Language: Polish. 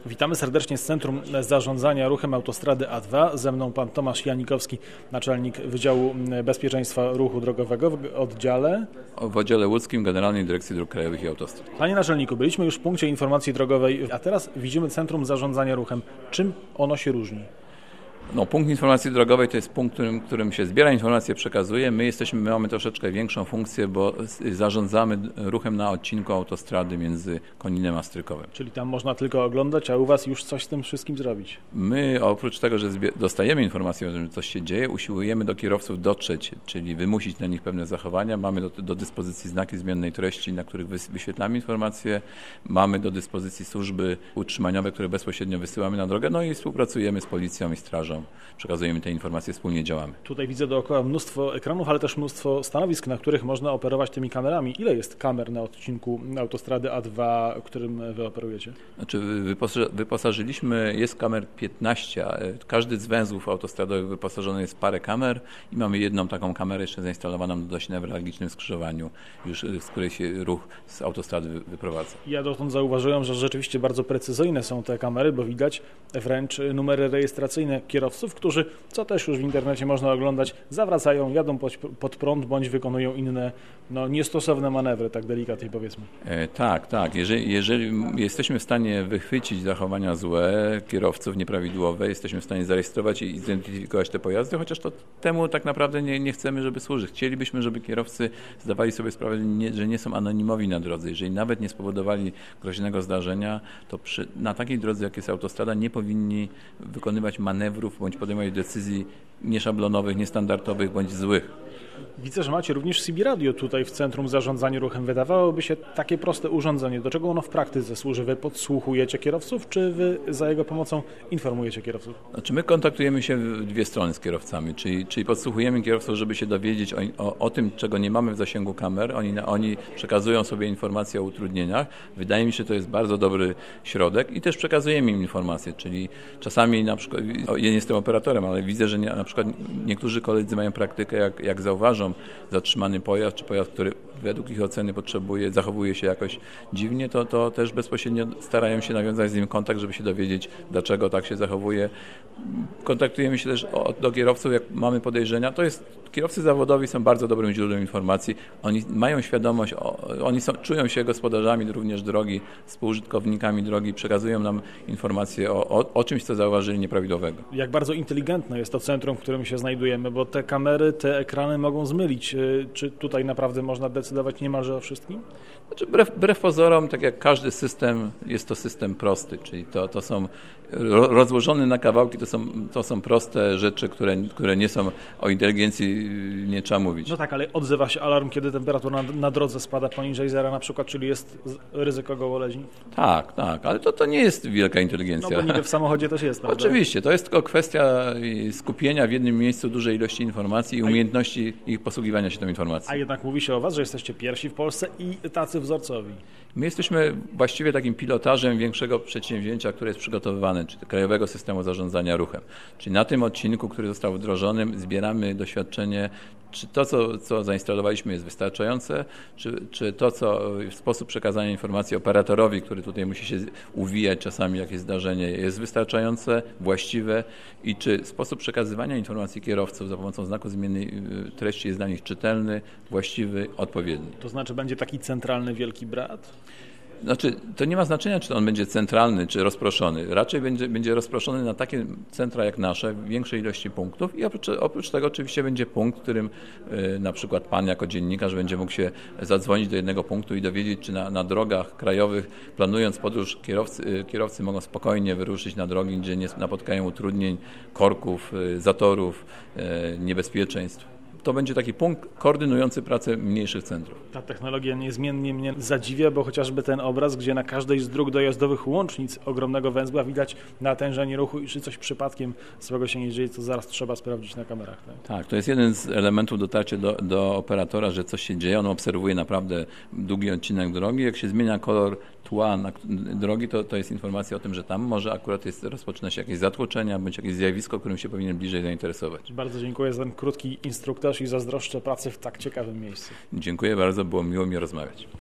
Witamy serdecznie z Centrum Zarządzania Ruchem Autostrady A2. Ze mną pan Tomasz Janikowski, naczelnik Wydziału Bezpieczeństwa Ruchu Drogowego w oddziale łódzkim Generalnej Dyrekcji Dróg Krajowych i Autostrad. Panie naczelniku, byliśmy już w punkcie informacji drogowej, a teraz widzimy Centrum Zarządzania Ruchem. Czym ono się różni? Punkt informacji drogowej to jest punkt, którym się zbiera informacje, przekazuje. My mamy troszeczkę większą funkcję, bo zarządzamy ruchem na odcinku autostrady między Koninem a Strykowem. Czyli tam można tylko oglądać, a u was już coś z tym wszystkim zrobić? My oprócz tego, że dostajemy informacje o tym, że coś się dzieje, usiłujemy do kierowców dotrzeć, czyli wymusić na nich pewne zachowania. Mamy do dyspozycji znaki zmiennej treści, na których wyświetlamy informacje. Mamy do dyspozycji służby utrzymaniowe, które bezpośrednio wysyłamy na drogę, i współpracujemy z policją i strażą. Przekazujemy te informacje, wspólnie działamy. Tutaj widzę dookoła mnóstwo ekranów, ale też mnóstwo stanowisk, na których można operować tymi kamerami. Ile jest kamer na odcinku autostrady A2, którym wy operujecie? Wyposażyliśmy, jest kamer 15, a każdy z węzłów autostradowych wyposażony jest w parę kamer i mamy jedną taką kamerę jeszcze zainstalowaną na dość newralgicznym skrzyżowaniu, już z której się ruch z autostrady wyprowadza. Ja dotąd zauważyłem, że rzeczywiście bardzo precyzyjne są te kamery, bo widać wręcz numery rejestracyjne kierowców, którzy, co też już w internecie można oglądać, zawracają, jadą pod prąd bądź wykonują inne niestosowne manewry, tak delikatnie powiedzmy. Tak. Jeżeli jesteśmy w stanie wychwycić zachowania złe kierowców, nieprawidłowe, jesteśmy w stanie zarejestrować i zidentyfikować te pojazdy, chociaż temu tak naprawdę nie chcemy, żeby służyć. Chcielibyśmy, żeby kierowcy zdawali sobie sprawę, że nie są anonimowi na drodze. Jeżeli nawet nie spowodowali groźnego zdarzenia, to na takiej drodze, jak jest autostrada, nie powinni wykonywać manewrów bądź podejmować decyzji nieszablonowych, niestandardowych bądź złych. Widzę, że macie również CB Radio tutaj w Centrum Zarządzania Ruchem. Wydawałoby się takie proste urządzenie. Do czego ono w praktyce służy? Wy podsłuchujecie kierowców, czy wy za jego pomocą informujecie kierowców? My kontaktujemy się w dwie strony z kierowcami, czyli podsłuchujemy kierowców, żeby się dowiedzieć o tym, czego nie mamy w zasięgu kamer. Oni przekazują sobie informacje o utrudnieniach. Wydaje mi się, że to jest bardzo dobry środek i też przekazujemy im informacje, czyli czasami na przykład, ja nie jestem operatorem, ale widzę, że na przykład niektórzy koledzy mają praktykę, jak zauważą zatrzymany pojazd, czy pojazd, który według ich oceny zachowuje się jakoś dziwnie, to też bezpośrednio starają się nawiązać z nim kontakt, żeby się dowiedzieć, dlaczego tak się zachowuje. Kontaktujemy się też do kierowców, jak mamy podejrzenia. Kierowcy zawodowi są bardzo dobrym źródłem informacji. Oni mają świadomość, czują się gospodarzami również drogi, współużytkownikami drogi, przekazują nam informacje o czymś, co zauważyli nieprawidłowego. Jak bardzo inteligentne jest to centrum, w którym się znajdujemy, bo te kamery, te ekrany mogą zmylić. Czy tutaj naprawdę można decydować niemalże o wszystkim? Wbrew pozorom, tak jak każdy system, jest to system prosty, czyli to są rozłożone na kawałki, to są proste rzeczy, które nie są o inteligencji, nie trzeba mówić. No tak, ale odzywa się alarm, kiedy temperatura na drodze spada poniżej zera na przykład, czyli jest ryzyko gołoleźni? Tak, ale to nie jest wielka inteligencja. No bo niby w samochodzie też jest, prawda? Oczywiście, to jest tylko kwestia skupienia w jednym miejscu dużej ilości informacji i umiejętności ich posługiwania się tą informacją. A jednak mówi się o was, że jesteście pierwsi w Polsce i tacy wzorcowi. My jesteśmy właściwie takim pilotażem większego przedsięwzięcia, które jest przygotowywane, czyli Krajowego Systemu Zarządzania Ruchem. Czyli na tym odcinku, który został wdrożony, zbieramy doświadczenie, czy to, co zainstalowaliśmy, jest wystarczające, czy to, co w sposób przekazania informacji operatorowi, który tutaj musi się uwijać czasami, jakieś zdarzenie, jest wystarczające, właściwe i czy sposób przekazywania informacji kierowców za pomocą znaku zmiennej treści jest dla nich czytelny, właściwy, odpowiedni. To znaczy będzie taki centralny wielki brat? To nie ma znaczenia, czy on będzie centralny, czy rozproszony. Raczej będzie rozproszony na takie centra jak nasze, w większej ilości punktów i oprócz tego oczywiście będzie punkt, w którym na przykład pan jako dziennikarz będzie mógł się zadzwonić do jednego punktu i dowiedzieć, czy na drogach krajowych, planując podróż, kierowcy mogą spokojnie wyruszyć na drogi, gdzie nie napotkają utrudnień, korków, zatorów, niebezpieczeństw. To będzie taki punkt koordynujący pracę mniejszych centrów. Ta technologia niezmiennie mnie zadziwia, bo chociażby ten obraz, gdzie na każdej z dróg dojazdowych łącznic ogromnego węzła widać natężenie ruchu i czy coś przypadkiem złego się nie dzieje, to zaraz trzeba sprawdzić na kamerach. Tak, to jest jeden z elementów dotarcia do operatora, że coś się dzieje. On obserwuje naprawdę długi odcinek drogi. Jak się zmienia kolor tła drogi, to jest informacja o tym, że tam może akurat rozpoczyna się jakieś zatłoczenia bądź jakieś zjawisko, którym się powinien bliżej zainteresować. Bardzo dziękuję za ten krótki instruktaż i zazdroszczę pracy w tak ciekawym miejscu. Dziękuję bardzo, było miło mi rozmawiać.